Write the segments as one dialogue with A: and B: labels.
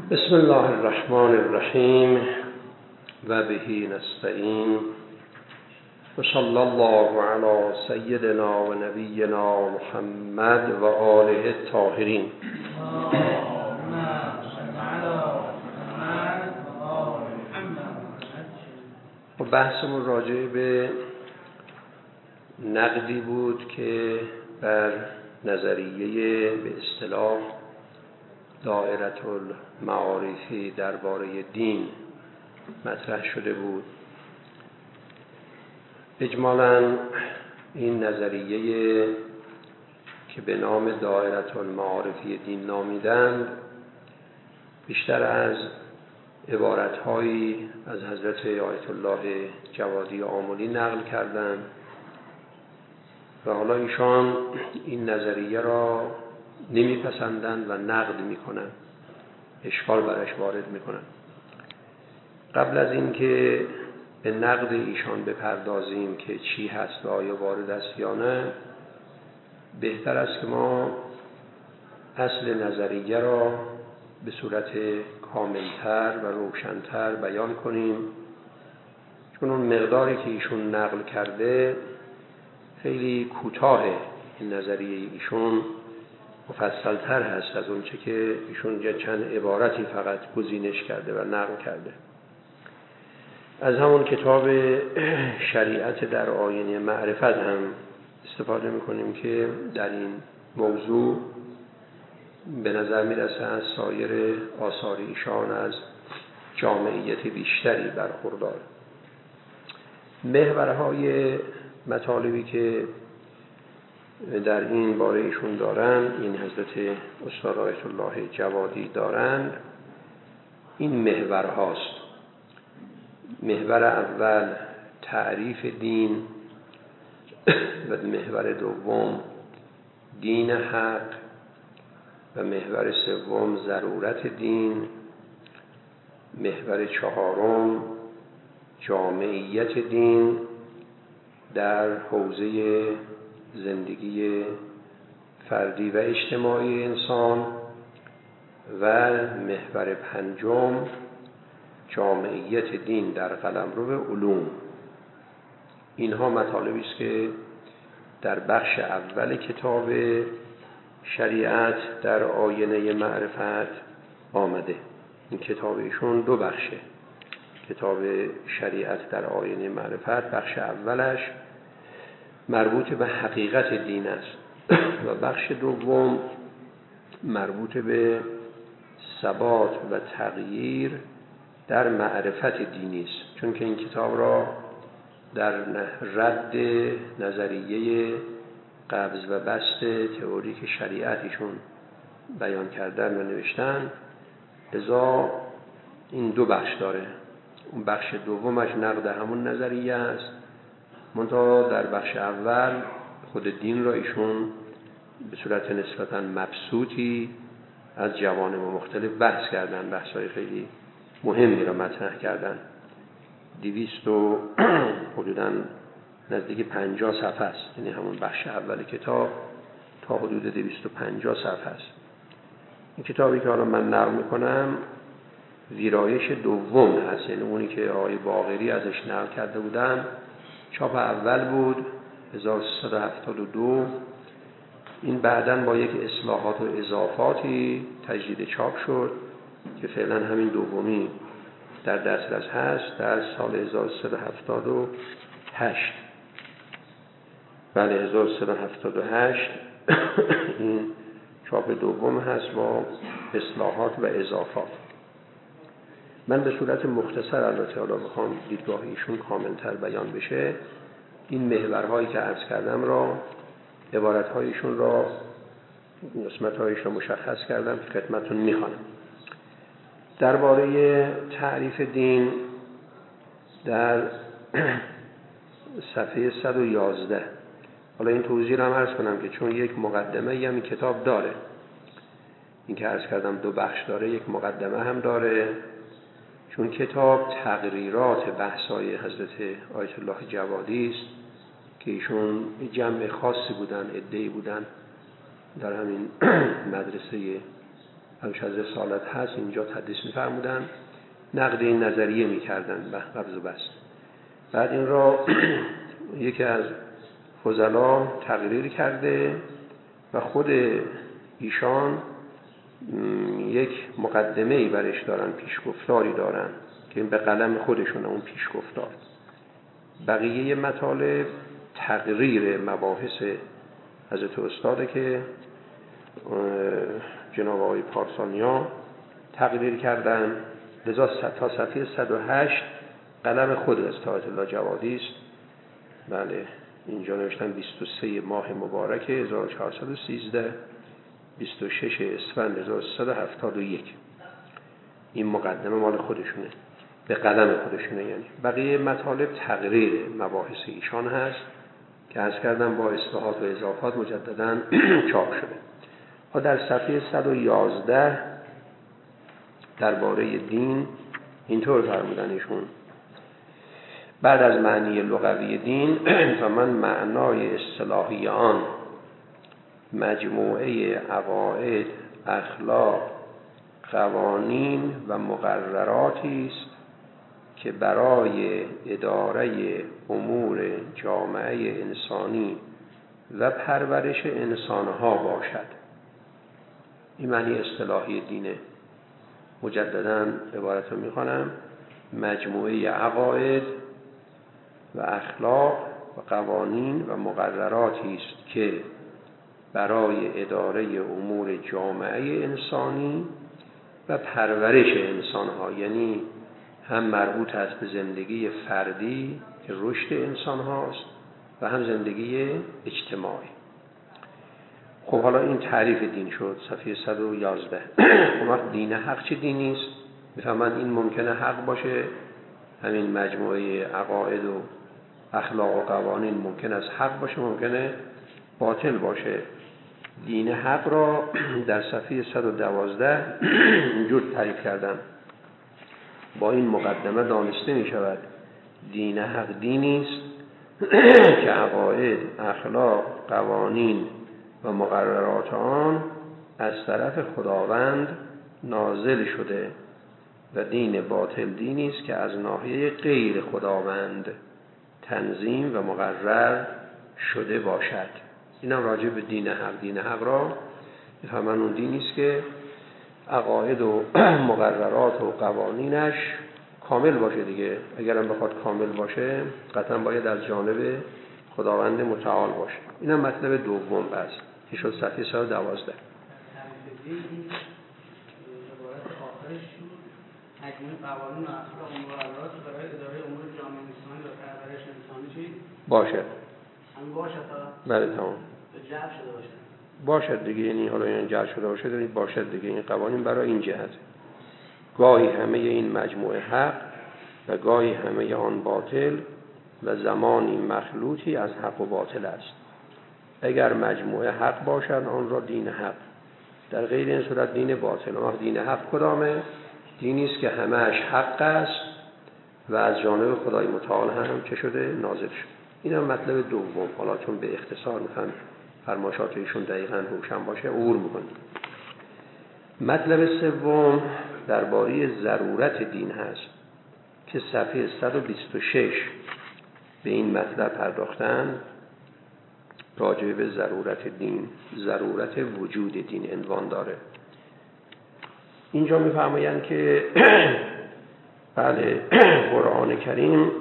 A: بسم الله الرحمن الرحیم و به نستعین و صلی الله علی سیدنا و نبینا محمد و آله الطاهرین. بحثمون راجع به نقدی بود که بر نظریه به اصطلاح دائره المعارفی درباره دین مطرح شده بود. اجمالاً این نظریه که به نام دائره المعارفی دین نامیدند بیشتر از عبارت‌هایی از حضرت آیت الله جوادی آملی نقل کردند و حالا ایشان این نظریه را نمیپسندند و نقد میکنند، اشکال برش وارد میکنند. قبل از اینکه به نقد ایشان بپردازیم که چی هست و آیا وارد است یا نه، بهتر است که ما اصل نظریه را به صورت کاملتر و روشنتر بیان کنیم، چون اون مقداری که ایشون نقل کرده خیلی کوتاه. این نظریه ایشون مفصل‌تر هست از اون چه که ایشون چند عبارتی فقط گزینش کرده و نقل کرده. از همون کتاب شریعت در آینه معرفت هم استفاده میکنیم که در این موضوع به نظر میرسه از سایر آثار ایشان از جامعیت بیشتری برخوردار. محورهای مطالبی که در این باره ایشون دارن، این حضرت استاد آیت الله جوادی دارن، این محور هاست. محور اول تعریف دین و محور دوم دین حق و محور سوم ضرورت دین، محور چهارم جامعیت دین در حوزه زندگی فردی و اجتماعی انسان و محور پنجم جامعیت دین در قلمرو علوم. اینها مطالبی است که در بخش اول کتاب شریعت در آینه معرفت آمده. این کتاب ایشون دو بخشه. کتاب شریعت در آینه معرفت بخش اولش مربوط به حقیقت دین است و بخش دوم مربوط به ثبات و تغییر در معرفت دینی است، چون که این کتاب را در رد نظریه قبض و بسط تئوریک شریعتشون بیان کردن و نوشتن. لذا این دو بخش داره. اون بخش دومش نقد همون نظریه است، منتها در بخش اول خود دین را ایشون به صورت نسبتاً مبسوطی از جوانب مختلف بحث کردن، بحث‌های خیلی مهمی را مطرح کردن. 200 و حدوداً نزدیک 50 صفحه است، یعنی همون بخش اول کتاب تا حدود 250 صفحه است. این کتابی که حالا من نقل میکنم ویرایش دوم هست، یعنی اونی که آقای باقری ازش نقل کرده بودن چاپ اول بود 1372. این بعداً با یک اصلاحات و اضافاتی تجدید چاپ شد که فعلا همین دومی در دسترس هست در سال 1378. بله 1378 این چاپ دوم هست با اصلاحات و اضافات. من به صورت مختصر البته حالا بخوام دیدگاه ایشون کاملتر بیان بشه، این محورهایی که عرض کردم را، عبارتهایشون را، قسمتهایش را مشخص کردم که خدمتتون میخوانم. درباره تعریف دین در صفحه 111. حالا این توضیح را هم عرض کنم که چون یک مقدمه هم این کتاب داره، این که عرض کردم دو بخش داره، یک مقدمه هم داره، چون کتاب تقریرات بحث‌های حضرت آیت الله جوادی است که ایشون جمع خاصی بودن، عده‌ای بودن در همین مدرسه همش از رسالت هست اینجا تدریس می‌فرمودن، نقد این نظریه می‌کردن به قبض و بسط. بعد این را یکی از فضلا تقریر کرده و خود ایشان یک مقدمه‌ای برش دارن، پیشگفتاری دارن که این به قلم خودشون اون پیشگفتار. بقیه مطالب تقریر مباحث حضرت استاده که جناب آقای پارسانیا تقریر کردن. لذا تا صفحه 108 قلم خود استاد الله جوادی است. بله اینجا نوشتن 23 ماه مبارک 1413 26 اسفند 1371. این مقدمه مال خودشونه، به قلم خودشونه. یعنی بقیه مطالب تقریر مباحث ایشان هست که عرض کردم با اصلاحات و اضافات مجددا چاپ شده. ها در صفحه 111 درباره دین اینطور فرمودن ایشون: بعد از معنی لغوی دین و من معنای اصطلاحی آن مجموعه عقاید، اخلاق، قوانین و مقرراتی است که برای اداره امور جامعه انسانی و پرورش انسانها باشد. این معنی اصطلاحی دینه. مجددا عبارت رو میخوانم: مجموعه عقاید و اخلاق و قوانین و مقرراتی است که برای اداره امور جامعه انسانی و پرورش انسانها، یعنی هم مربوط است به زندگی فردی که رشد انسان هاست و هم زندگی اجتماعی. خب حالا این تعریف دین شد صفحه 111. خب دین حق چه دینی است؟ میفهمند این ممکنه حق باشه، همین مجموعه عقاید و اخلاق و قوانین ممکن است حق باشه، ممکنه باطل باشه. دین حق را در صفحه 112 اینجور تعریف کردن: با این مقدمه دانسته می شود دین حق دینی است که عقاید، اخلاق، قوانین و مقررات آن از طرف خداوند نازل شده و دین باطل دینی است که از ناحیه غیر خداوند تنظیم و مقرر شده باشد. اینم راجع به دین حق. دین حق را میفهمن اون دینی است که عقاید و مقررات و قوانینش کامل باشه دیگه. اگرم بخواد کامل باشه قطعا باید از جانب خداوند متعال باشه. اینم مطلب دوم بس که شد صفحه 112.
B: مجموعه قوانین و اخلاق و مقررات برای اداره امور جامعه انسانی و پرورش انسانی چی؟
A: باشه.
B: همین باشه تا؟
A: بله تمام.
B: جعل شده باشه.
A: باشد دیگه، یعنی حالا این جعل شده باشه یعنی باشد دیگه. این قوانین برای این جهت. گاهی همه این مجموعه حق و گاهی همه آن باطل و زمانی مخلوطی از حق و باطل است. اگر مجموعه حق باشد آن را دین حق، در غیر این صورت دین باطل. اما دین حق کدامه؟ دینی است که همه‌اش حق است و از جانب خدای متعال هم چه شده؟ نازل شد. این هم مطلب دوم. حالا چون به اختصار میخوام فرمایشات ایشون دقیقاً روشن باشه عبور میکنیم. مطلب سوم درباره ضرورت دین هست که صفحه 126 به این مطلب پرداختن. راجع به ضرورت دین، ضرورت وجود دین عنوان داره. اینجا میفرمایند که بله قرآن کریم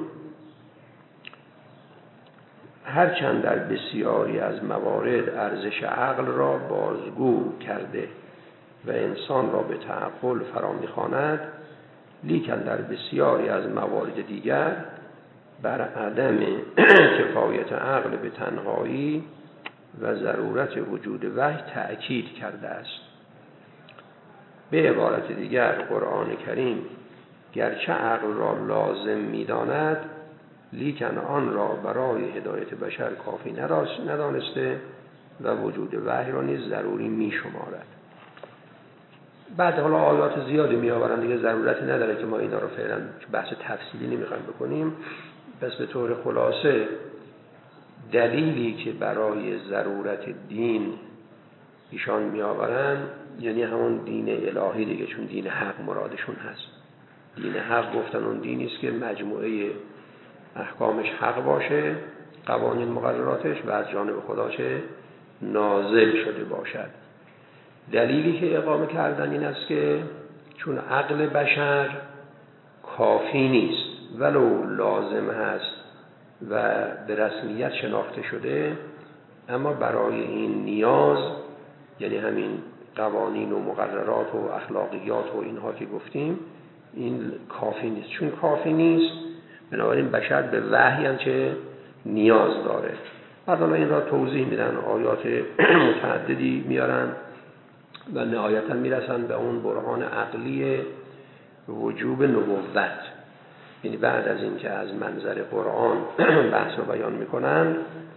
A: هرچند در بسیاری از موارد ارزش عقل را بازگو کرده و انسان را به تعقل فرا می‌خواند، لیکن در بسیاری از موارد دیگر بر عدم کفایت عقل به تنهایی و ضرورت وجود وحی تأکید کرده است. به عبارت دیگر قرآن کریم گرچه عقل را لازم می‌داند لیکن آن را برای هدایت بشر کافی ندانسته و وجود وحی را نیز ضروری می‌شمارد. بعد حالا آیات زیادی می‌آورند دیگه، ضرورتی نداره که ما اینا رو فعلا بحث تفصیلی نمی‌خوایم بکنیم. پس به طور خلاصه دلیلی که برای ضرورت دین ایشان میآورن یعنی همون دین الهی دیگه، چون دین حق مرادشون هست. دین حق گفتن اون دینی است که مجموعه احکامش حق باشه، قوانین مقرراتش و از جانب خدا چه نازل شده باشد. دلیلی که اقامه کردن این است که چون عقل بشر کافی نیست ولو لازم هست و به رسمیت شناخته شده، اما برای این نیاز، یعنی همین قوانین و مقررات و اخلاقیات و اینها که گفتیم، این کافی نیست. چون کافی نیست بنابراین بشر به وحی هم چه نیاز داره. بعد حالا این را توضیح میدن، آیات متعددی میارن و نهایتا میرسن به اون برهان عقلی وجوب نبوت. یعنی بعد از این که از منظر قرآن بحث رو بیان میکنن،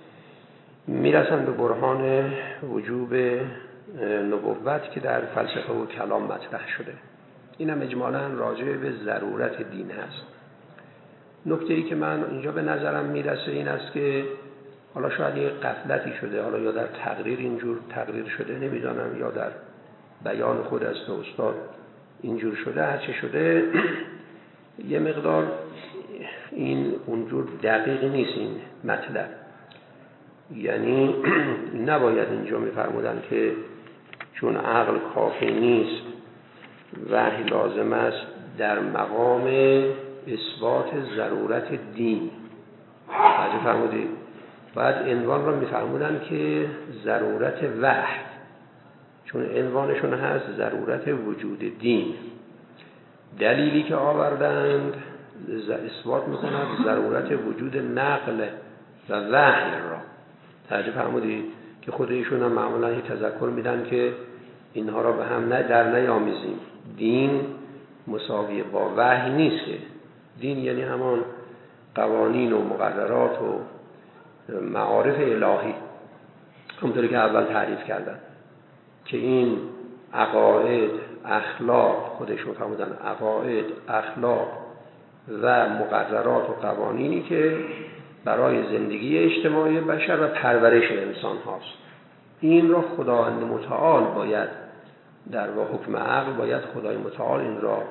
A: میرسن به برهان وجوب نبوت که در فلسفه و کلام مطرح شده. این هم اجمالاً راجع به ضرورت دین هست. نکته‌ای که من اینجا به نظرم میرسه این است که حالا شاید یه غفلتی شده، حالا یا در تقریر اینجور تقریر شده نمیدانم، یا در بیان خود از استاد اینجور شده، هرچه شده یه مقدار این اونجور دقیق نیست این مطلب. یعنی نباید اینجا میفرمودن که چون عقل کافی نیست وحی لازم است در مقام اثبات ضرورت دین. حاجی فرمودید بعد عنوان را میفرمودن که ضرورت وحی، چون عنوانشون هست ضرورت وجود دین. دلیلی که آوردند اثبات میکنند ضرورت وجود نقل و وحی را. توجه فرمودید که خود ایشون هم معمولا یه تذکر میدن که اینها را به هم در نیامیزیم. دین مساوی با وحی نیست که. دین یعنی همان قوانین و مقررات و معارف الهی، همونطوری که اول تعریف کردن که این عقاید، اخلاق، خودشون فرمودن عقاید، اخلاق و مقررات و قوانینی که برای زندگی اجتماعی بشر و پرورش انسان هاست. این را خداوند متعال باید در حکم عقل باید خدای متعال این را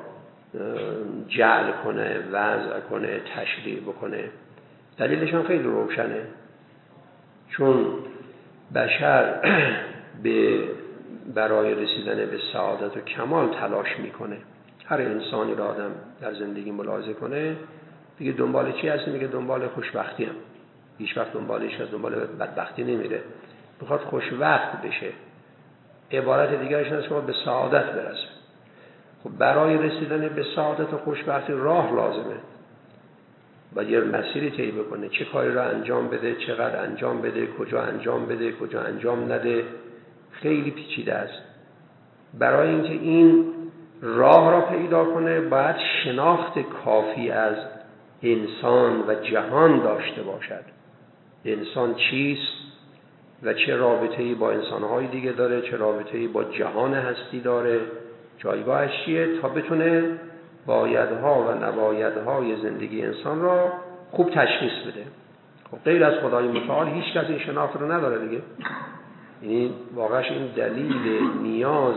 A: جعل کنه، وضع کنه، تشریع بکنه. دلیلش هم خیلی روشنه، چون بشر برای رسیدن به سعادت و کمال تلاش میکنه. هر انسانی را آدم در زندگی ملاحظه کنه دیگه دنبال چی هست؟ میگه دنبال خوشبختی هم. هیچ وقت دنبال بدبختی نمیره، میخواد خوشوقت بشه. عبارت دیگرش هست که به سعادت برسه. خب برای رسیدن به سعادت و خوشبختی راه لازمه، باید یه مسیری طی بکنه، چه کاری را انجام بده، چقدر انجام بده، کجا انجام بده، کجا انجام نده. خیلی پیچیده است. برای اینکه این راه را پیدا کنه باید شناخت کافی از انسان و جهان داشته باشد. انسان چیست و چه رابطه‌ای با انسان‌های دیگه داره، چه رابطه‌ای با جهان هستی داره، جایگاهش چیه، تا بتونه بایدها و نبایدهای زندگی انسان را خوب تشخیص بده. خب غیر از خدای متعال هیچ کس این شناخت رو نداره دیگه. یعنی واقعاش این دلیل نیاز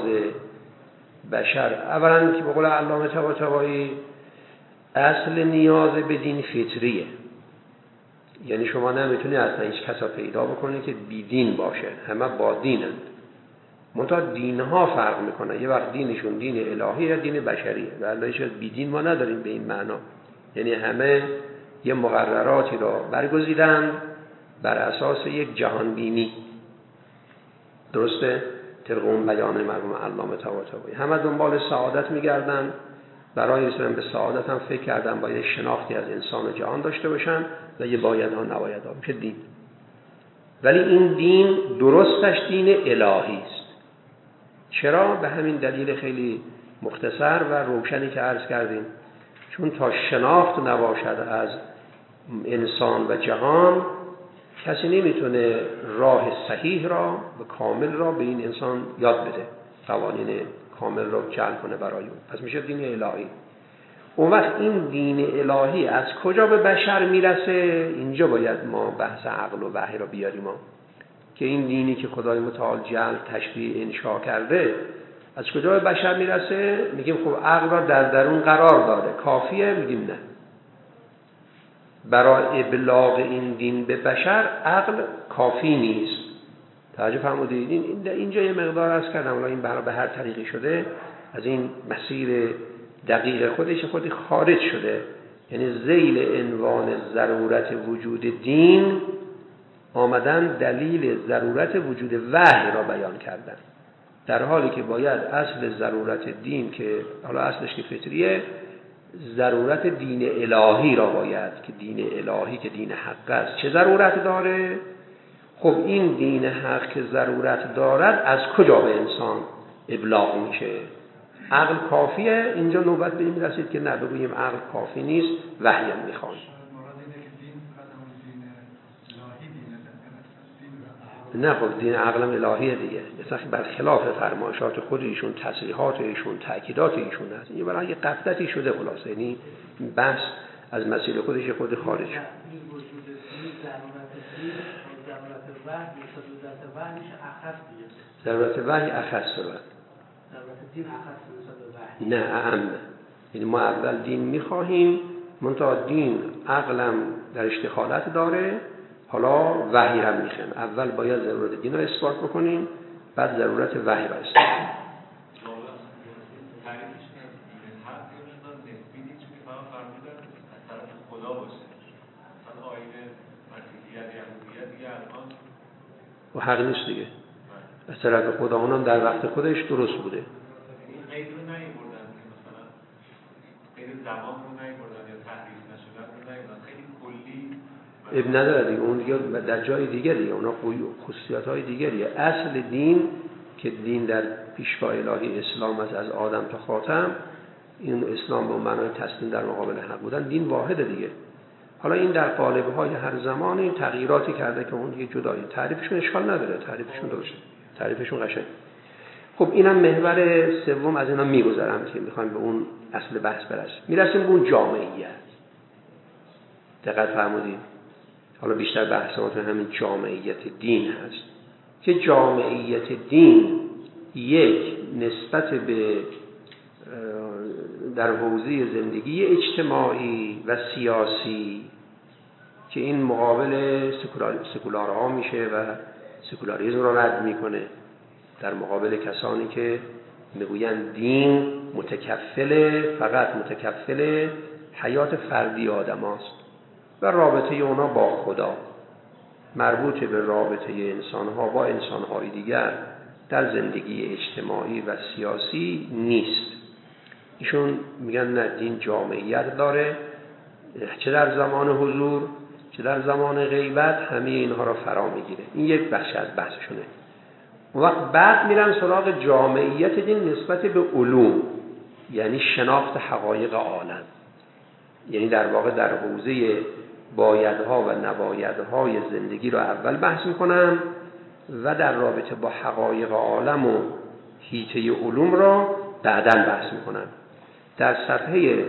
A: بشر، اولا که به قول علامه طباطبایی اصل نیاز به دین فطریه. یعنی شما نمیتونی اصلا هیچ کسا پیدا بکنی که بی دین باشه، همه با دینند. منتها دینها فرق میکنه، یه وقت دینشون دین الهی یا دین بشریه. و الهی شاید بی دین ما نداریم به این معنا. یعنی همه یه مقرراتی را برگزیدن بر اساس یک جهان بینی. درسته؟ طبق اون بیان مرحوم علامه طباطبایی همه دنبال سعادت میگردن. برای رسیدن به سعادت هم فکر کردن باید شناختی از انسان و جهان داشته باشن و یه بایدها نبایدها میشه دین. ولی این دین درستش دین الهی است. چرا؟ به همین دلیل خیلی مختصر و روشنی که عرض کردیم، چون تا شناخت نباشد از انسان و جهان کسی نمیتونه راه صحیح را و کامل را به این انسان یاد بده، قوانین کامل را جعل کنه برای اون. پس میشه دین الهی. اون وقت این دین الهی از کجا به بشر میرسه؟ اینجا باید ما بحث عقل و وحی را بیاریم. که این دینی که خدای متعال جل تشریع انشا کرده از کجا به بشر میرسه؟ میگیم خب عقل را در درون قرار داره، کافیه؟ میگیم نه. برای ابلاغ این دین به بشر عقل کافی نیست. توجه فرمودید؟ اینجا یه مقدار عرض کردم، حالا این به هر طریقی شده از این مسیر دقیق خودی خارج شده، یعنی ذیل عنوان ضرورت وجود دین آمدن دلیل ضرورت وجود وحی را بیان کردن، در حالی که باید اصل ضرورت دین که حالا اصلش که فطریه، ضرورت دین الهی را باید که دین الهی که دین حق است چه ضرورت داره؟ خب این دین حق که ضرورت دارد از کجا به انسان ابلاغ میشه؟ عقل کافیه؟ اینجا نوبت به این رسید که نه، بگوییم عقل کافی نیست، وحی هم میخوان. نه خب دین عقلم الهیه دیگه، مثلا برخلاف فرمایشات خود ایشون، تصریحات ایشون، تأکیدات ایشون هست. این برای یه غفلتی شده خلاصه، یعنی بحث از مسیر خودش خود خارج شد. ضرورت وحی اخص رو نه اعم. یعنی ما اول دین میخواهیم، منتها دین عقلم در اشتخالت داره، حالا وحی هم میخوایم. اول باید ضرورت دین رو اثبات بکنیم، بعد ضرورت وحی رو اثبات کنیم. و حق نیست دیگه، از طرف خدا اونم در وقت خودش درست بوده.
C: این قید رو نمی‌بردن که مثلا قید زمان رو نمی‌بردن یا تحریف نشدن رو نمی‌بردن، خیلی کلی
A: اب نداره دیگه، اون دیگه در جای دیگه دیگه، اونا خصوصیات‌های دیگریه. اصل دین که دین در پیشگاه الهی اسلام از آدم تا خاتم، این اسلام به معنای تسلیم در مقابل حق بودن، دین واحده دیگه. حالا این در قالب‌های هر زمانی تغییراتی کرده که اون دیگه جدایی، تعریفشون اشکال نداره، تعریفشون درسته، تعریفشون قشنگ. خب اینم محور سوم از اینا میگذرم که میخوایم به اون اصل بحث برسیم. میرسیم به اون جامعیت. دقت فرمودید؟ حالا بیشتر بحث ما تو همین جامعیت دین هست که جامعیت دین یک نسبت به در حوزه زندگی اجتماعی و سیاسی که این مقابل سکولارها میشه و سکولاریسم رو رد میکنه، در مقابل کسانی که میگویند دین فقط متکفل حیات فردی آدم هاست و رابطه اونا با خدا، مربوط به رابطه انسانها با انسانهای دیگر در زندگی اجتماعی و سیاسی نیست. ایشون میگن نه، دین جامعیت داره، چه در زمان حضور چه در زمان غیبت، همه اینها را فرا میگیره. این یک بخش از بحثشونه. وقت بعد میرن سراغ جامعیت دین نسبت به علوم، یعنی شناخت حقایق عالم، یعنی در واقع در حوزه بایدها و نبایدهای زندگی را اول بحث میکنن و در رابطه با حقایق عالم و حیطه علوم را بعداً بحث میکنن. در صفحه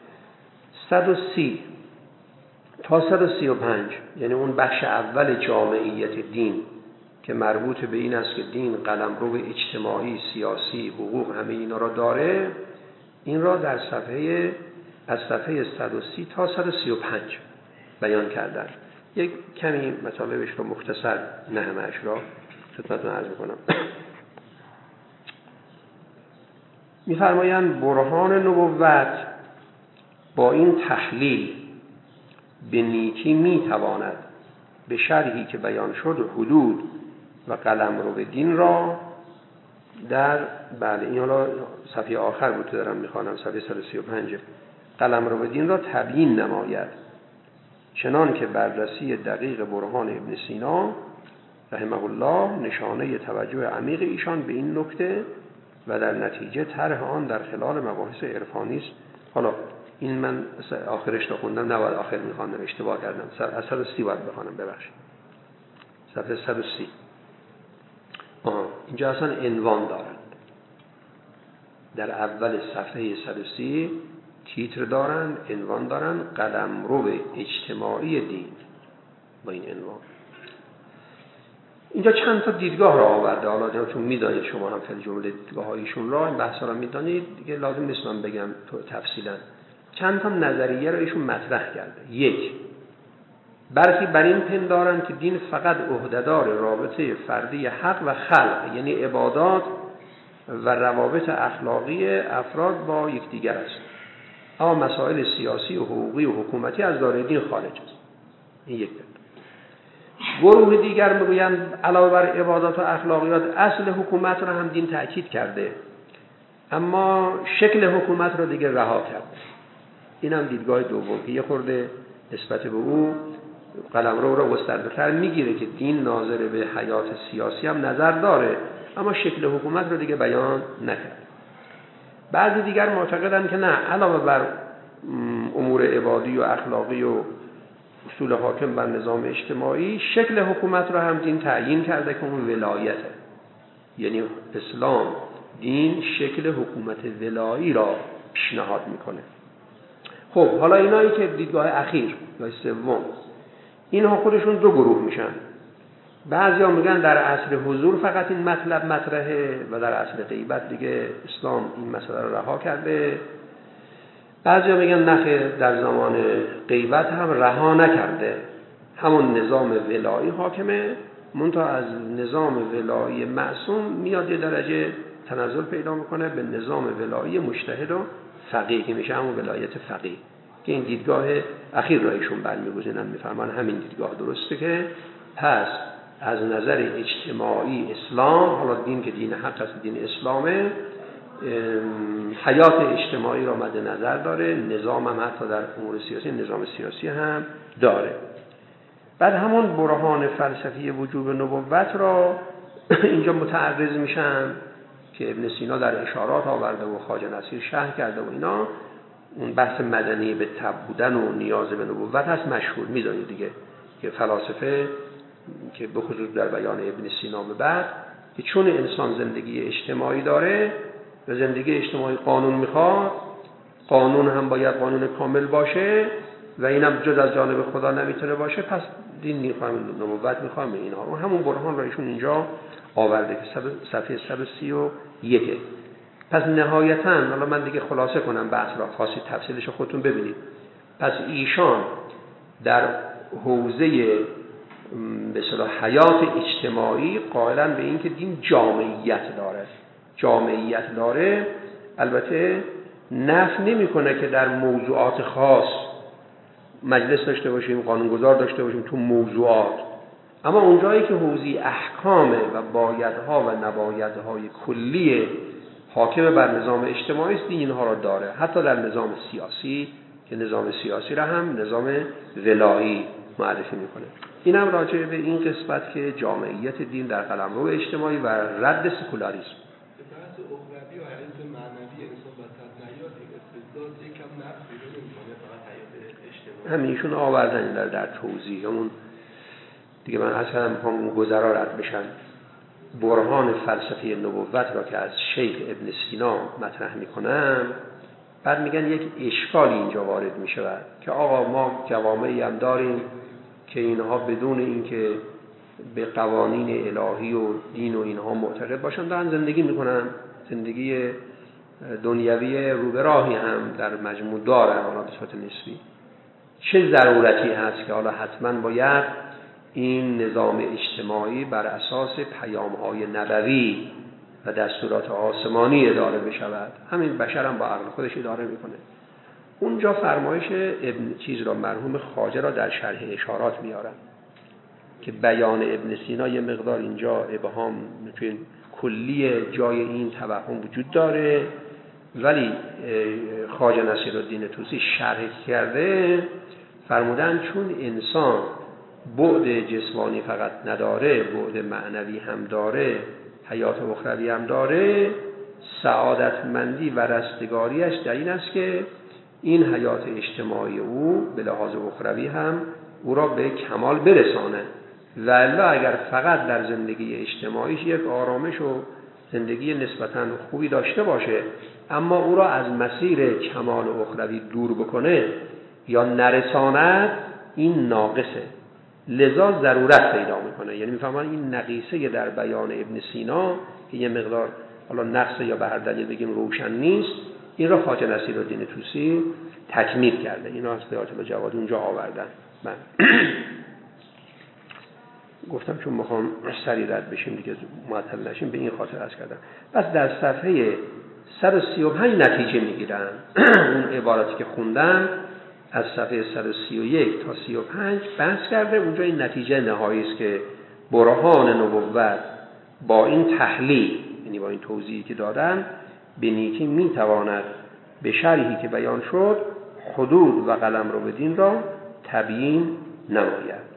A: 130 تا 135 یعنی اون بخش اول جامعیت دین که مربوط به این است که دین قلمرو اجتماعی، سیاسی، حقوق همه اینا را داره، این را در از صفحه 130 تا 135 بیان کردن. یک کمی مطالبش رو مختصر، نه همه‌اش را خدمتتون عرض می‌کنم. می‌فرمایند برهان نبوت با این تحلیل به نیکی می‌تواند به شرحی که بیان شد حدود و قلمرو دین را در این حالا صفحه آخر بود که دارم می‌خوانم، صفحه 135 قلمرو دین را تبیین نماید، چنان که بررسی دقیق برهان ابن سینا رحمه الله نشانه توجه عمیق ایشان به این نکته و در نتیجه طرح آن در خلال مباحث عرفانی است. حالا این من آخرش رو خوندم، نباید آخر می‌خواندم، اشتباه کردم، از 130 باید بخوانم، ببخشید. صفحه 130 اینجا اصلا عنوان دارند، در اول صفحه 130 تیتر دارند، عنوان دارند قلمرو اجتماعی دین. با این عنوان اینجا چند تا دیدگاه را آورده. حالا چون میدانید شما هم خیلی جمله دیدگاه‌هایشون را این بحثا را میدانید دیگه لازم نیست من بگم تفصیلا. چند تا نظریه را ایشون مطرح کرده. یک، برخی بر این پندارند که دین فقط عهده‌دار رابطه فردی حق و خلق، یعنی عبادات و روابط اخلاقی افراد با یکدیگر است، اما مسائل سیاسی و حقوقی و حکومتی از دایره دین خارج است. این یک. گروه دیگر میگویند علاوه بر عبادات و اخلاقیات اصل حکومت را هم دین تأکید کرده، اما شکل حکومت را دیگه رها کرده. این هم دیدگاه دوم که یه خورده نسبت به او قلمرو را گسترده‌تر میگیره که دین ناظر به حیات سیاسی هم نظر داره، اما شکل حکومت را دیگه بیان نکرده. بعضی دیگر معتقدند که نه، علاوه بر امور عبادی و اخلاقی و اصول حاکم بر نظام اجتماعی، شکل حکومت را هم دین تعیین کرده که اون ولایته. یعنی اسلام دین شکل حکومت ولایی را پیشنهاد میکنه. خب حالا اینایی که دیدگاه اخیر یا سوم، اینها خودشون دو گروه میشن. بعضیا میگن در عصر حضور فقط این مطلب مطرحه و در عصر غیبت دیگه اسلام این مسئله رو رها کرده. بعضیا میگن نخیر، در زمان غیبت هم رها نکرده، همون نظام ولایی حاکمه، منتها از نظام ولایی معصوم میاد یه درجه تنزل پیدا میکنه به نظام ولایی مجتهد و فقیه که میشه همون ولایت فقیه، که این دیدگاه اخیر را ایشون برمیگزینن، میفرمان همین دیدگاه درسته که پس از نظر اجتماعی اسلام، حالا دین که دین حق است، دین اسلامه، حیات اجتماعی را مد نظر داره، نظام هم حتی در امور سیاسی نظام سیاسی هم داره. بعد همون برهان فلسفی وجوب نبوت را اینجا متعرض میشن که ابن سینا در اشارات آورده و خواجه نصیر شرح کرده و اینا. اون بحث مدنی به تبع بودن و نیاز به نبوت هست، مشهور میدونید دیگه، که فلاسفه که به خصوص در بیان ابن سینا به بعد که چون انسان زندگی اجتماعی داره و زندگی اجتماعی قانون میخواد، قانون هم باید قانون کامل باشه و اینم جز از جانب خدا نمیتونه باشه، پس دین میخوایم، نبوت میخوایم اینها رو. همون برهان را ایشون اینجا آورده که صفحه 131. پس نهایتاً حالا من دیگه خلاصه کنم بحث را، خاصی تفصیلش خودتون ببینید. پس ایشان در حوزه به اصطلاح حیات اجتماعی قائلن به این که دین جامعیت داره. البته نفی نمیکنه که در موضوعات خاص مجلس داشته باشیم، قانونگذار داشته باشیم تو موضوعات، اما اونجایی که حوزه احکامه و بایدها و نبایدهای کلی حاکم بر نظام اجتماعی است، دین اینها را داره، حتی در نظام سیاسی که نظام سیاسی را هم نظام ولایی معرفی میکنه. اینم راجع به این قسمت که جامعیت دین در قلمرو اجتماعی و رد سکولاریسم.
D: بحث اخروی و حیات معنوی انسان و طبیعیات این استدلال یکم نقص پیدا می‌کنه، فقط حیات اجتماعی
A: همینشون آوردن در توضیح. همون دیگه من اصلا میخوام گذرا رد بشن. برهان فلسفی نبوت را که از شیخ ابن سینا مطرح میکنم، بعد میگن یک اشکالی اینجا وارد میشود که آقا ما جوامعی هم داریم که اینها بدون اینکه به قوانین الهی و دین و اینها معتقد باشن دارن زندگی میکنن، زندگی دنیوی رو به راهی هم در مجموع دارن، حالا به صورت نسبی. چه ضرورتی هست که حالا حتما باید این نظام اجتماعی بر اساس پیام‌های نبوی و دستورات آسمانی اداره بشود؟ همین بشر هم با عقل خودش اداره میکنه. اونجا فرمایش مرحوم خواجه را در شرح اشارات میارن که بیان ابن سینا یه مقدار اینجا ابهام توی کلی جای این توهم وجود داره، ولی خواجه نصیرالدین طوسی شرح کرده، فرمودن چون انسان بعد جسمانی فقط نداره، بعد معنوی هم داره، حیات اخروی هم داره، سعادتمندی و رستگاریش در این است که این حیات اجتماعی او به لحاظ اخروی هم او را به کمال برسانه. و الا اگر فقط در زندگی اجتماعیش یک آرامش و زندگی نسبتاً خوبی داشته باشه، اما او را از مسیر کمال اخروی دور بکنه یا نرساند، این ناقصه. لذا ضرورت پیدا میکنه. یعنی میفهمن این نقیصه در بیان ابن سینا که یه مقدار حالا نقص یا به هر دلیل بگیم روشن نیست، این را خواجه نصیرالدین طوسی تکمیل کرده. اینا از آیت الله جوادی اونجا آوردن. من گفتم چون میخوام سریع رد بشیم دیگه معطل نشیم، به این خاطر عرض کردم. پس در صفحه 135 نتیجه میگیرن. اون عبارتی که خوندم از صفحه 131 تا 35 بحث کرده. اونجا این نتیجه نهایی است که برهان نبوت با این تحلیل، یعنی با این توضیحی که دادن، به نیکی میتواند به شرحی که بیان شد حدود و قلمرو دین را تبیین نماید.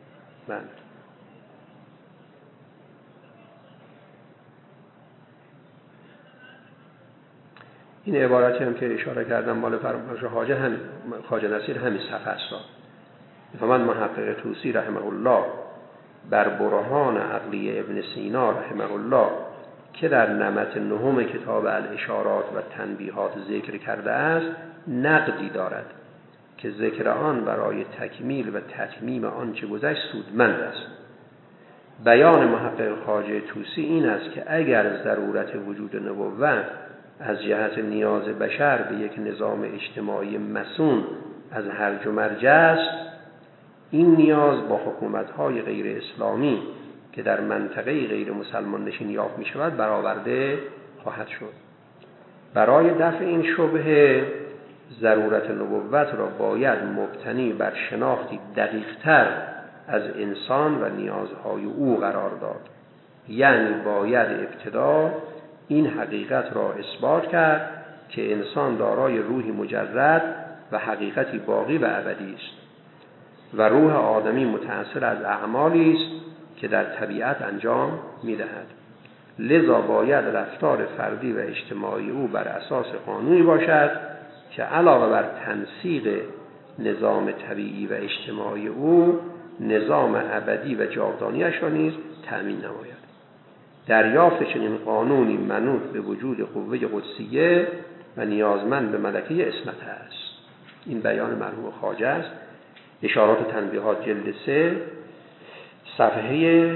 A: این عبارتی هم که اشاره کردم مال فرمایش خواجه نصیر همین صفحه است. من محقق طوسی رحمه الله بر برهان عقلی ابن سینا رحمه الله که در نمط نهم کتاب الاشارات و تنبیهات ذکر کرده است نقدی دارد که ذکر آن برای تکمیل و تتمیم آنچه گذشت سودمند است. بیان محقق خواجه طوسی این است که اگر ضرورت وجود نبوت از جهت نیاز بشر به یک نظام اجتماعی مصون از هرج و مرج است، این نیاز با حکومت‌های غیر اسلامی که در منطقه غیر مسلمان نشین یافت می شود برآورده خواهد شد. برای دفع این شبهه ضرورت نبوت را باید مبتنی بر شناختی دقیق‌تر از انسان و نیازهای او قرار داد. یعنی باید ابتدا این حقیقت را اثبات کرد که انسان دارای روحی مجرد و حقیقتی باقی و ابدی است و روح آدمی متأثر از اعمالی است که در طبیعت انجام می‌دهد. لذا باید رفتار فردی و اجتماعی او بر اساس قانونی باشد که علاوه بر تنسیق نظام طبیعی و اجتماعی او، نظام ابدی و جاودانی‌اش را نیز تأمین نماید. دریافت چنین قانونی منوط به وجود قوه قدسیه و نیازمند به ملکه اسمت است. این بیان مرحوم خواجه است. اشارات و تنبیهات جلد 3 صفحه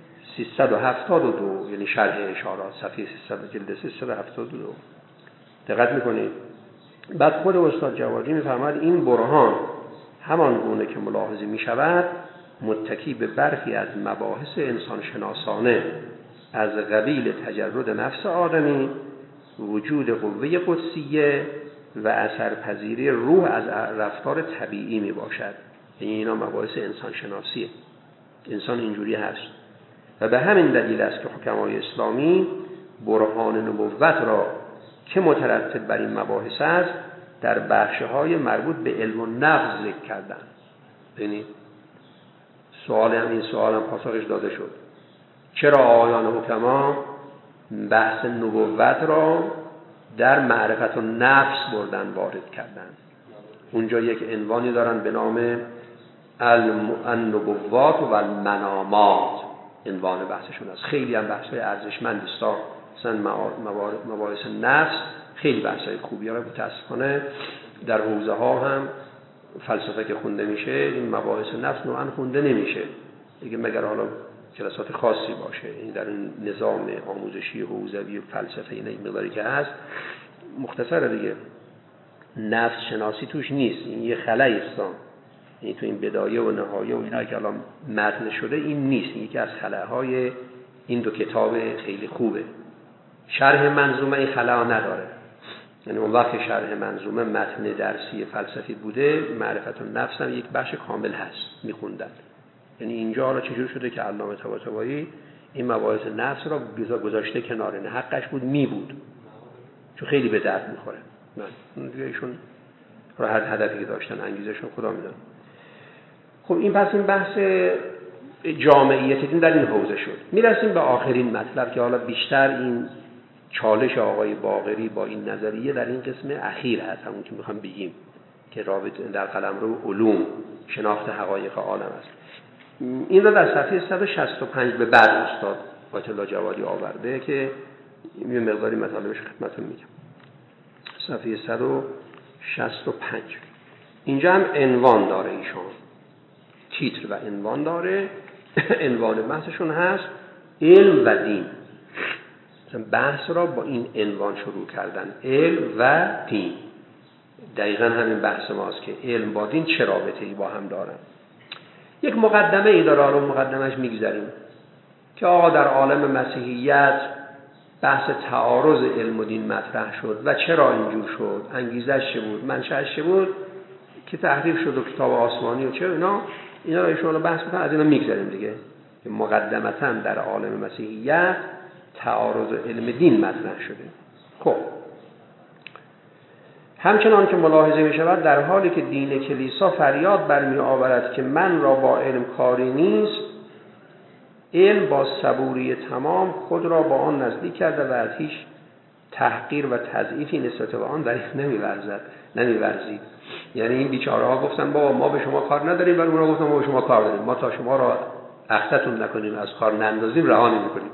A: 372، یعنی شرح اشارات صفحه 300 جلد 372. دقت میکنید. بعد خود استاد جوادی میفهمد این برهان همان گونه که ملاحظه میشود متکی به برخی از مباحث انسان شناسانه از قبیل تجرد نفس آدمی، وجود قوه قدسیه و اثرپذیری روح از رفتار طبیعی می باشد. یعنی اینا مباحث انسان شناسیه. انسان اینجوری هست و به همین دلیل است که حکمای اسلامی برهان نبوت را که مترتب بر این مباحث است در بخش‌های مربوط به علم و نقض ذکر کردن. یعنی این سوال هم پاسخش داده شد. چرا آیان حکما بحث نبوت را در معرفت و نفس بردن وارد کردن؟ اونجا یک عنوانی دارن به نام النبوات و المنامات، عنوان بحثشون است. خیلی هم بحث‌های ارزشمندی است. مثلا مباحث نفس خیلی بحث‌های خوبی است. متأسفانه در حوزه ها هم فلسفه که خونده میشه این مباحث نفس نوعاً خونده نمیشه دیگه، مگر حالا جلسات خاصی باشه. این در این نظام آموزشی حوزوی و فلسفه این مقداری که هست مختصر دیگه. نفس شناسی توش نیست، این یه خلایی است. این تو این بدایه و نهایه و اینا که الان متن شده این نیست. این یکی از خلاهای این دو کتاب خیلی خوبه. شرح منظومه این خلا نداره. یعنی اون وقت شرح منظومه متن درسی فلسفی بوده، معرفت النفس هم یک بخش کامل هست میخوندن. یعنی اینجا حالا چجور شده که علامه طباطبایی این مباحث نفس را گذاشته کنار؟ نه حقش بود میبود، چون خیلی به درد میخوره. نه دیگه ایشون راحت هدفی که داشتن انگیزشون خدا میدونه. خب این پس این بحث جامعیت دین در این حوزه شد. میرسیم به آخرین مطلب که حالا بیشتر این چالش آقای باقری با این نظریه در این قسم اخیر هست، همون که میخوام بگیم که رابطه در قلمرو علوم شناخت حقایق عالم است. این را در صفحه 165 به بعد استاد آیت الله جوادی آورده که یه مقداری مطالبش خدمتتون میگم. صفحه 165 اینجا هم عنوان داره ایشون. تیتر و عنوان داره. عنوان بحثشون هست علم و دین. مثلا بحث را با این عنوان شروع کردن، علم و دین. دقیقا همین بحث ماست که علم با دین چه رابطه‌ای با هم دارن. یک مقدمه ای داره، حالا مقدمش میگذاریم که آقا در عالم مسیحیت بحث تعارض علم و دین مطرح شد و چرا اینجور شد، انگیزش چه بود، منشأش چه بود که تحریف شد و کتاب آسمانی و چه اینا رو ایشون بحث می‌کنن، از اینا میگذاریم دیگه. که مقدمتاً در عالم مسیحیت تعارض علم دین مطرح شده. خب همچنان که ملاحظه می شود در حالی که دین کلیسا فریاد برمی آورد که من را با علم کاری نیست، علم با صبوری تمام خود را با آن نزدیک کرده و از هیچ تحقیر و تضعیفی نسبت به آن در نمی‌ورزید. یعنی این بیچاره ها گفتن بابا ما به شما کار نداریم، ولی اونا گفتن ما به شما کار داریم، ما تا شما را اخطتون نکنیم از کار نندازیم رها نمی‌کنیم.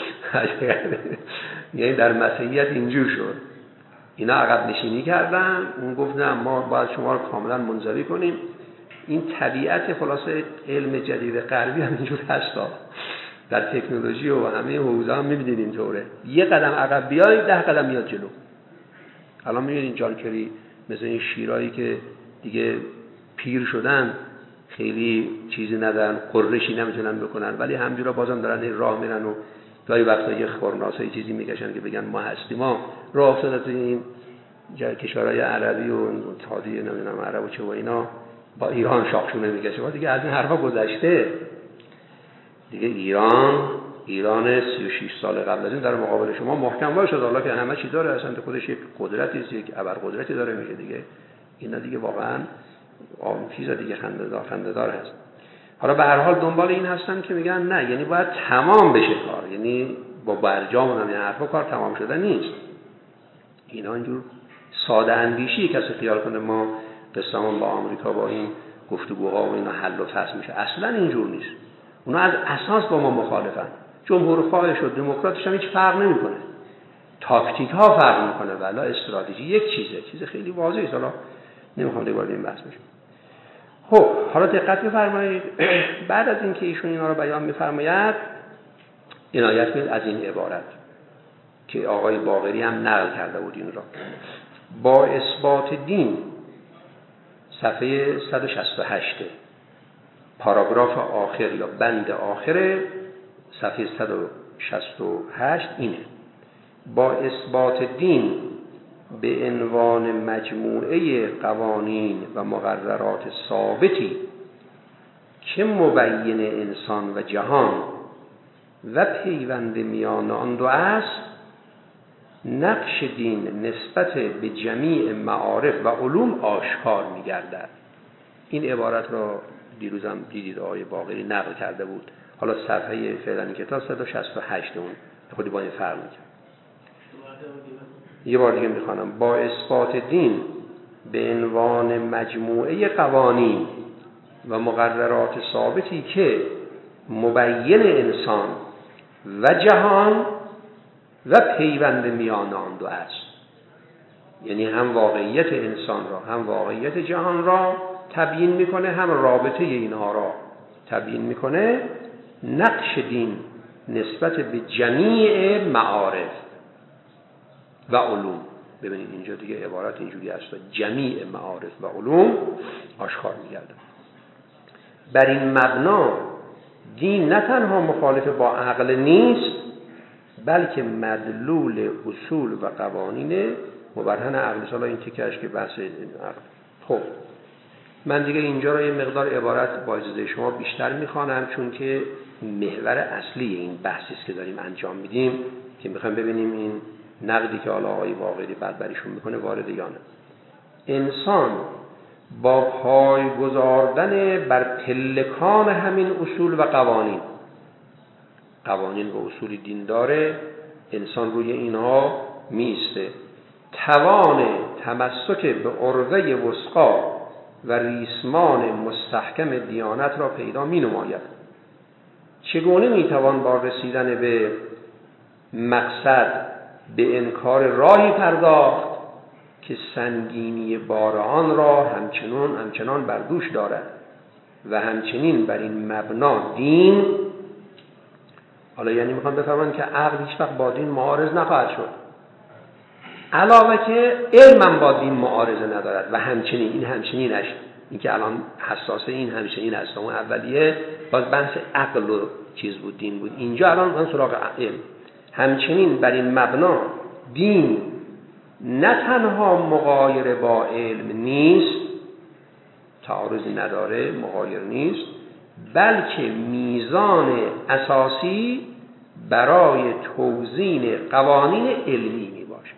A: یعنی در مسیحیت اینجور شد، اینا عقب نشینی کردن، اون گفت نه ما باید شما رو کاملا منزوی کنیم. این طبیعت خلاصه علم جدید غربی هم اینجور هستا، در تکنولوژی و همه حوزه هم می‌بینید اینطوره، یه قدم عقب بیای 10 قدم میاد جلو. الان می‌بینید جان کری مثل این شیرایی که دیگه پیر شدن، خیلی چیزی ندارن، قرشی نمیتونن بکنن، ولی همجورا بازم دارن این راه میرن و گاهی وقتا یه خورناسای چیزی میکشن که بگن ما هستیم. ما راه افتاده تو این کشورهای عربی و اتحادیه نمیدونم عرب و چه و اینا با ایران شاخشونه میکشه، و دیگه از این حرفا گذشته دیگه. ایران 36 سال قبل از این در مقابل شما محکم وای شد، حالا که همه چی داره، اصلا خودش یک قدرتی است، یک ابرقدرتی داره میشه دیگه. اینا دیگه واقعا چیز دیگه خنده‌دار هست. حالا به هر حال دنبال این هستن که میگن نه، یعنی باید تمام بشه کار، یعنی با برجام و این حرفا کار تمام شده نیست. اینا اینجور ساده اندیشی کسی خیال کنه ما قصه‌مون با آمریکا با این گفتگوها و اینا حل و فصل میشه، اصلا اینجور نیست. اونا از اساس با ما مخالفن. جمهورخواهش و دموکراتش هم هیچ فرق نمیکنه، تاکتیک ها فرق میکنه، ولی استراتژی یک چیز خیلی واضحه. حالا نمیخوام دیگه وارد این بحث بشم. خب حالا دقت بفرمایید، بعد از اینکه ایشون اینا رو بیان میفرماید عنایت کنید از این عبارت که آقای باقری هم نقل کرده بود این را: با اثبات دین، صفحه 168 پاراگراف آخر یا بند آخر صفحه 168 اینه: با اثبات دین به عنوان مجموعه قوانین و مقررات ثابتی که مبین انسان و جهان و پیوند میان آن دو است، نقش دین نسبت به جمیع معارف و علوم آشکار می‌گردد. این عبارت را دیروزم دیدید آقای باقری نقل کرده بود. حالا صفحه فعلا کتاب 168 اون خودی با این فرق می‌کنه. یه بار دیگه میخوانم: با اثبات دین به عنوان مجموعه قوانین و مقررات ثابتی که مبین انسان و جهان و پیوند میان آن دو است، یعنی هم واقعیت انسان را هم واقعیت جهان را تبیین میکنه، هم رابطه اینها را تبیین میکنه. نقش دین نسبت به جمیع معارف و علوم، ببینید اینجا دیگه عبارت اینجوری است: جمیع معارف و علوم آشکار می‌گردد. بر این مبنا دین نه تنها مخالف با عقل نیست، بلکه مدلول اصول و قوانین مبرهن عقل. حالا این تیکش که بحث عقل. خب من دیگه اینجا رو یه مقدار عبارت با اجازه شما بیشتر می‌خوانم، چون که محور اصلی این بحثی است که داریم انجام میدیم، که می‌خوایم ببینیم این نقدی که حالا آقای باقری بعد برایشون میکنه وارد یا نه. انسان با پای گذاردن بر پلکان همین اصول و قوانین و اصول دین داره، انسان روی اینها میسته، توان تمسک به عروه وثقا و ریسمان مستحکم دیانت را پیدا می نماید. چگونه میتوان با رسیدن به مقصد به انکار راهی پرداخت که سنگینی بار آن را همچنان بر دوش دارد؟ و همچنین بر این مبنا دین، حالا یعنی میخوام بفهمن که عقل هیچ وقت با دین معارض نخواهد شد، علاوه که علم با دین معارضه ندارد و همچنین، این همچنینش، این که الان حساسه این همچنین است، اون اولیه باز بحث عقل و چیز بود، دین بود، اینجا الان من سراغ علم. همچنین بر این مبنا دین نه تنها مغایر با علم نیست، تعارضی نداره، مغایر نیست، بلکه میزان اساسی برای توزیع قوانین علمی می باشد.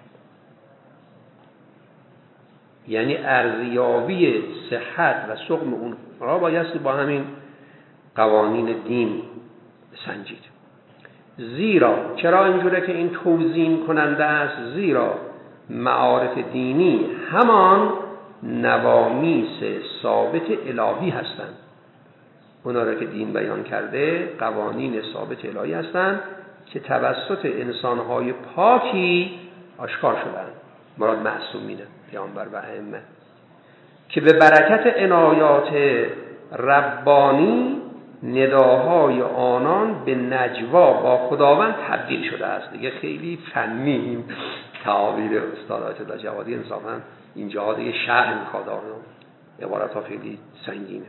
A: یعنی ارزیابی صحت و سقم اون را بایستی با همین قوانین دین سنجید. زیرا چرا اینجوره که این توزیع کننده است؟ زیرا معارف دینی همان نوامیس ثابت الهی هستند. اونا را که دین بیان کرده قوانین ثابت الهی هستند که توسط انسانهای پاکی آشکار شدند، مراد معصومینه، پیامبر و ائمه، که به برکت عنایات ربانی نداهای آنان به نجوا با خداوند تبدیل شده است. دیگه خیلی فنی این تعابیر استاد آیت الله جوادی، انصافا اینجا دیگه شرح میخواد، عبارت ها خیلی سنگینه.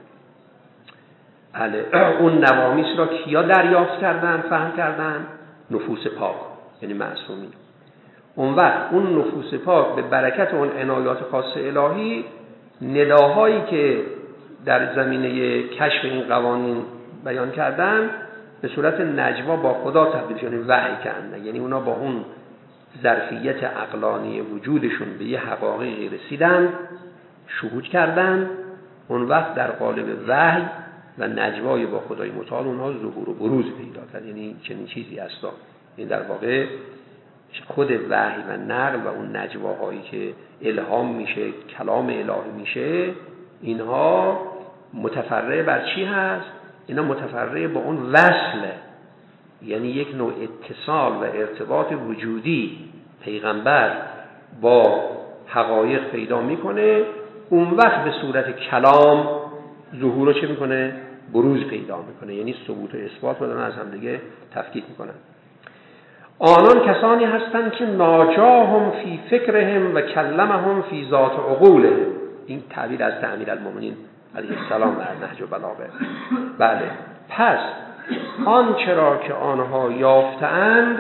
A: اون نوامیس را کیا دریافت کردن، فهم کردن؟ نفوس پاک، یعنی معصومین. اون وقت اون نفوس پاک به برکت اون عنایات خاص الهی نداهایی که در زمینه کشف این قوانین بیان کردن به صورت نجوا با خدا تبدیل شدن، وحی کردن. یعنی اونا با اون ظرفیت عقلانی وجودشون به یه حقایقی رسیدن، شهود کردن، اون وقت در قالب وحی و نجوای با خدای متعال اونها ظهور و بروز پیدا کرد. یعنی چنین چیزی هست. این در واقع خود وحی و نقل و اون نجواهایی که الهام میشه، کلام الهی میشه، اینها متفرع بر چی هست؟ اینا متفرع با اون وصله، یعنی یک نوع اتصال و ارتباط وجودی پیغمبر با حقایق پیدا میکنه، اون وقت به صورت کلام ظهور رو چه میکنه؟ بروز پیدا میکنه. یعنی ثبوت و اثبات رو دارن از هم دیگه تفکیک میکنن. آنان کسانی هستند که ناجاهم فی فکرهم و کلمهم فی ذات عقولهم. این تعبیر از امیرالمومنین علیه السلام در نهج البلاغه. بله، پس آنچه را که آنها یافتند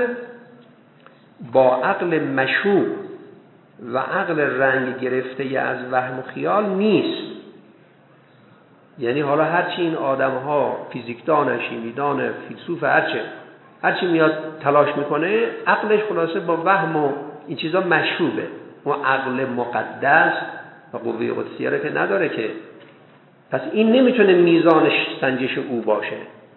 A: با عقل مشوب و عقل رنگ گرفته از وهم و خیال نیست. یعنی حالا هرچی این آدم ها فیزیکدان، شیمیدان، فیلسوف، هرچی میاد تلاش میکنه، عقلش خلاصه با وهم و این چیزا مشوبه. اون عقل مقدس و قوه قدسیه رو که نداره که، پس این نمیتونه میزانش سنجش او باشه.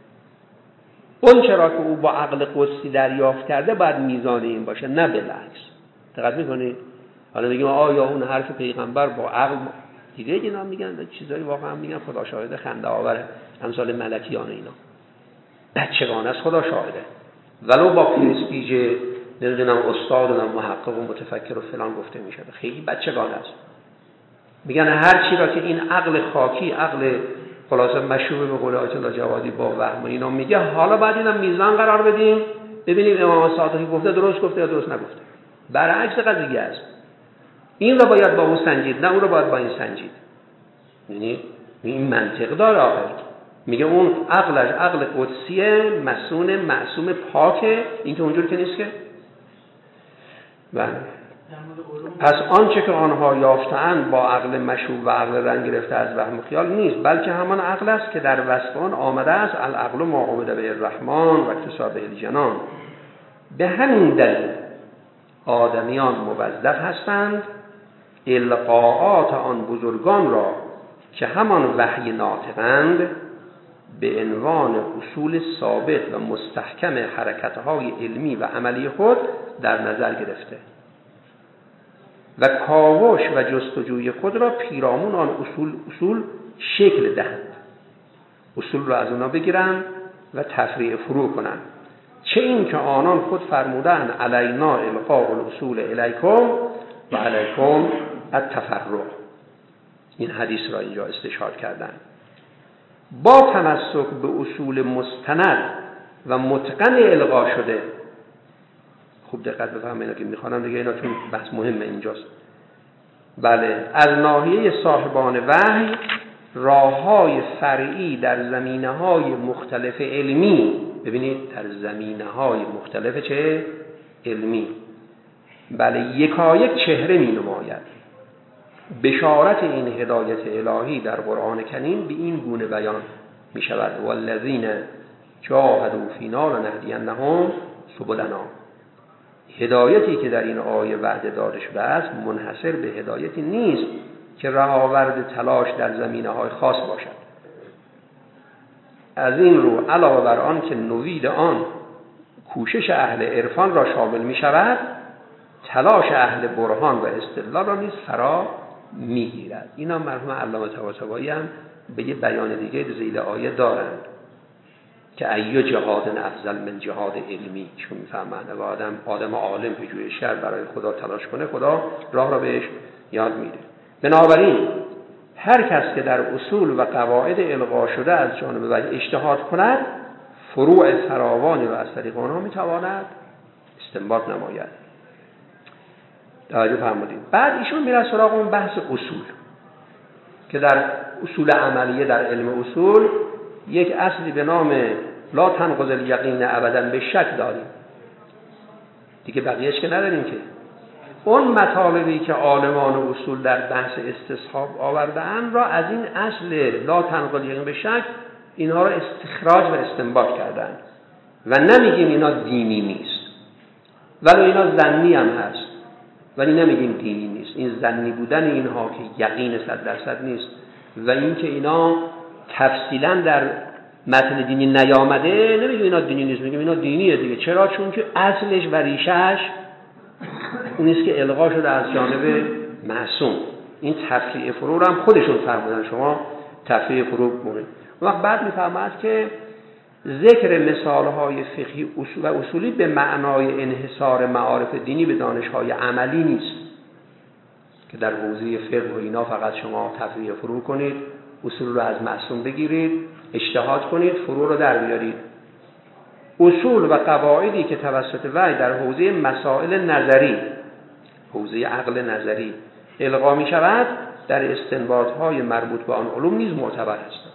A: اون چرا که او با عقل قدسی دریافت کرده باید میزان این باشه، نه بالعکس. دقت میکنید؟ حالا میگیم آیا اون حرف پیغمبر با عقل دیگه اینا میگن چیزایی واقعا میگن خدا شاهده خنده آوره، امثال ملکیان اینا بچگانه است، خدا شاهده، ولو با پرستیژ نمیدونم استاد و محقق و متفکر و فلان گفته میشه، خیلی بچگانه است. میگن هر چی را که این عقل خاکی، عقل خلاصه مشروب به قول آیت الله جوادی با وهم اینا میگه، حالا بعد اینم میزان قرار بدیم ببینیم امام صادقی گفته درست گفته یا درست نگفته. برعکس قضیه است، این را باید با اون سنجید، نه اون را باید با این سنجید. یعنی این منطق داره آخر. میگه اون عقلش عقل قدسیه، مسون معصوم پاکه، این که اونجور که نیست که. بله. پس آنچه که آنها یافتند با عقل مشوب و عقل رنگ گرفته از وهم و خیال نیست، بلکه همان عقل است که در وصف آن آمده است العقل ما عبد به الرحمن و اکتساب الجنان. به همین دلیل آدمیان موظف هستند القاءات آن بزرگان را که همان وحی ناطقند به عنوان اصول ثابت و مستحکم حرکت‌های علمی و عملی خود در نظر گرفته و کاوش و جستجوی خود را پیرامون آن اصول شکل دهند. اصول را از اونا بگیرند و تفریع فرو کنند. چه این که آنان خود فرمودند علینا القاء الاصول الیکم و علیکم التفرع. این حدیث را اینجا استشهاد کردند. با تمسک به اصول مستند و متقن القا شده. خوب دقت بفرمایید اینا که میخوانم دیگه، اینا چون بحث مهمه اینجاست. بله، از ناحیه صاحبان وحی راه‌های فرعی در زمینه‌های مختلف علمی، ببینید در زمینه‌های مختلف چه؟ علمی. بله، یکایک چهره می‌نماید. بشارت این هدایت الهی در قرآن کریم به این گونه بیان می‌شود: والذین جاهدوا فینا لنهدینهم سبلنا. هدایتی که در این آیه وعده داده شده است منحصر به هدایتی نیست که رهاورد تلاش در زمینه‌های خاص باشد. از این رو علاوه بر آن که نوید آن کوشش اهل عرفان را شامل می شود، تلاش اهل برهان و استدلال را نیز فرا می گیرد. اینا مرحوم علامه طباطبایی هم به یه بیان دیگه ذیل آیه دارند که ای جهاد افضل من جهاد علمی، چون میفهمند آدم عالم پجوی شر برای خدا تلاش کنه، خدا راه را بهش یاد میده. بنابراین هر کس که در اصول و قواعد القا شده از جانب وحی اجتهاد کند، فروع فراوانی را از طریق آنها میتواند استنباط نماید. توجه فرمودید. بعد ایشون میره سراغ اون بحث اصول که در اصول عملیه در علم اصول یک اصلی به نام لا تنقض الیقین ابدا به شک داریم دیگه، بقیهش که نداریم. که اون مطالبی که عالمان اصول در بحث استصحاب آورده‌اند را از این اصل لا تنقض الیقین به شک اینها را استخراج و استنباط کردند و نمیگیم اینا دینی نیست، ولی اینا ظنی هم هست، ولی نمیگیم دینی نیست. این ظنی بودن اینها که یقین 100% نیست و این که اینا تفصیلا در متن دینی نیامده، نمیگیم اینا دینی نیست، میگیم اینا دینیه دیگه. چرا؟ چون که اصلش و ریشه‌اش اون نیست که القا شده از جانب معصوم. این تفریع فروع هم خودشون فرمودن، شما تفریع فروع مورد. وقت بعد میفرماید که ذکر مثالهای فقهی و اصولی به معنای انحصار معارف دینی به دانش‌های عملی نیست که در حوزه فقه و اینا فقط شما تفریع فروع کنید، اصول رو از معصوم بگیرید، اجتهاد کنید، فروع رو در بیارید. اصول و قواعدی که توسط وحی در حوزه مسائل نظری، حوزه عقل نظری القا می شود، در استنباط‌های مربوط به آن علوم نیز معتبر است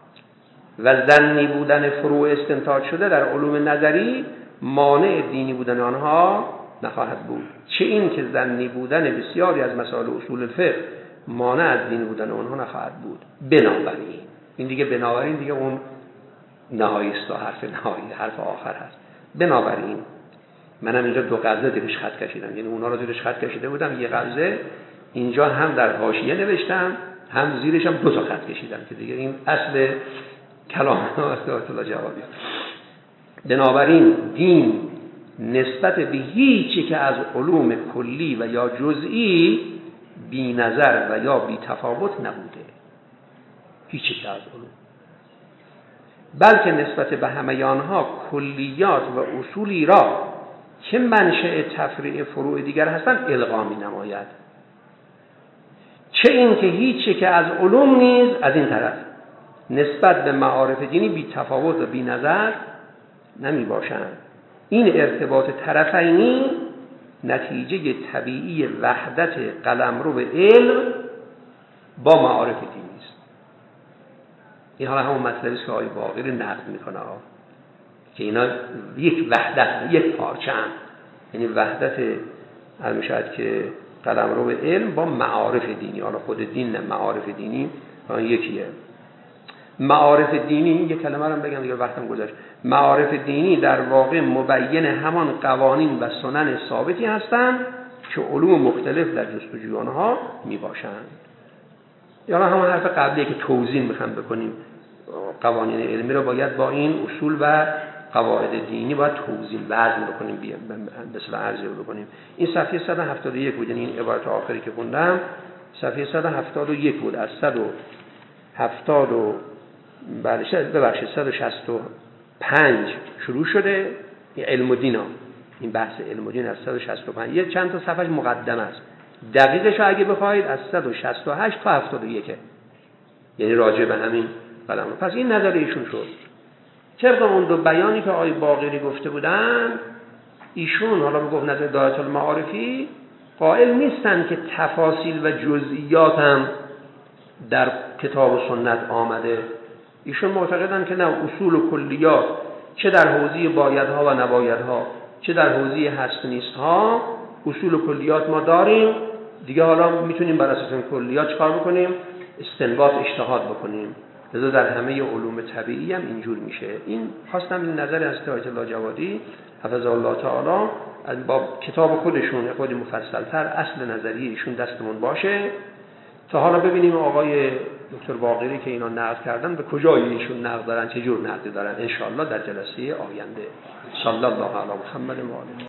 A: و ظنی بودن فروع استنتاج شده در علوم نظری مانع دینی بودن آنها نخواهد بود. چه این که ظنی بودن بسیاری از مسائل اصول الفقه مانع از دینی بودن آنها نخواهد بود. بنابراین این دیگه بنابراین دیگه اون نهایی است و حرف نهایی، حرف آخر هست. بنابراین منم اینجا دو قبضه دیرش خط کشیدم، یعنی اونا رو دیرش خط کشیده بودم یه قبضه، اینجا هم در حاشیه نوشتم هم زیرش هم دو تا خط کشیدم که دیگه این اصل کلام استاد الله جوابی. بنابراین دین نسبت به هیچی که از علوم کلی و یا جزئی بی نظر و یا بی تفاوت نبوده، هیچی که از علوم، بلکه نسبت به همه آنها کلیات و اصولی را که منشأ تفریع فروع دیگر هستند القا می نماید. چه این که هیچی که از علوم نیز از این طرف نسبت به معارف دینی بی تفاوت و بی نظر نمی باشند. این ارتباط طرفینی نتیجه طبیعی وحدت قلمرو علم با معارف دینی است. این حالا همون مطلبی است که آقای باقری نقد میکنه که اینا یک وحدت، یک پارچه هم، یعنی وحدت میشود که قلمرو علم با معارف دینی. حالا خود دین نه، معارف دینی آن یکیه. معارف دینی، یک کلمه رو بگم دیگه وقتم گذشت، معارف دینی در واقع مبین همان قوانین و سنن ثابتی هستند که علوم مختلف در جستجوی آنها می باشند. یا همون حرف قبلیه که توضیح میخوام بکنیم، قوانین علمی رو باید با این اصول و قواعد دینی باید توضیح وزن بکنیم، به اصطلاح ارزیابی بکنیم. این صفحه 171 بود، یعنی این عبارت آخری که خوندم صفحه 171 بود. از 165 شروع شده علم و دین ها. این بحث علم و دین از 165 یه چند تا صفحه مقدمه است. دقیقش اگه بخواید از 168 تا 71، یعنی راجع به همین قلم. پس این نظر ایشون شد. طبق اون دو بیانی که آقای باقری گفته بودن، ایشون حالا میگفت نظر دایره المعارفی قائل نیستن که تفاصیل و جزئیات هم در کتاب و سنت آمده. ایشون معتقدن که نه، اصول و کلیات چه در حوزه بایدها و نبایدها چه در حوزه هست نیستها اصول و کلیات ما داریم دیگه، حالا میتونیم بر اساس این کلیات چکار بکنیم؟ استنباط اجتهاد بکنیم. لذا در همه علوم طبیعی هم اینجور میشه. این خواستم این نظر از آیت الله جوادی حفظه الله تعالی با کتاب خودشون خود مفصل‌تر اصل نظریه ایشون دستمون باشه تا حالا ببینیم آقای دکتر باقری که اینا نقد کردن به کجای ایشون نقد دارن، چه جور نقد دارن، ان شاء الله در جلسه آینده. صلی الله علی محمد و آله.